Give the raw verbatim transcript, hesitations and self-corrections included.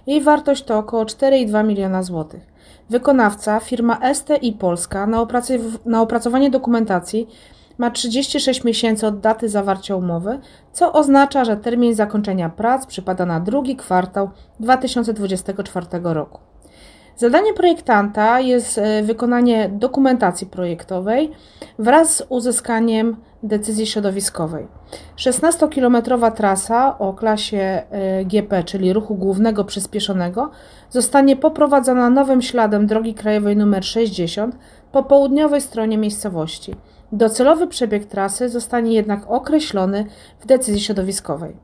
Jej wartość to około cztery i dwa miliona złotych. Wykonawca, firma S T I Polska, na, opracow- na opracowanie dokumentacji ma trzydzieści sześć miesięcy od daty zawarcia umowy, co oznacza, że termin zakończenia prac przypada na drugi kwartał dwa tysiące dwudziestego czwartego roku. Zadaniem projektanta jest wykonanie dokumentacji projektowej wraz z uzyskaniem decyzji środowiskowej. szesnastokilometrowa trasa o klasie G P, czyli ruchu głównego przyspieszonego, zostanie poprowadzona nowym śladem drogi krajowej nr sześćdziesiąt po południowej stronie miejscowości. Docelowy przebieg trasy zostanie jednak określony w decyzji środowiskowej.